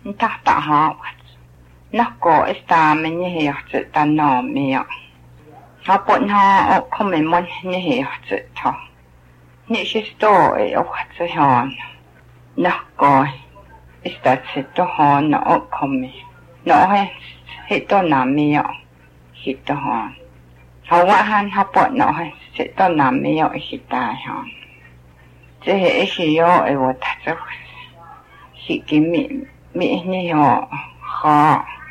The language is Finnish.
tahtaha nakko istaamini hiahti tannoomia hapon ha okkomimon ni hiahti ta ni sistoi ohti haan nakko istatsi tohon okkomi nohe hitonamia hitohan hawahan hapon nohe hitonamia hitahan se isiyo ewotatsu hikimi mi ni ho ha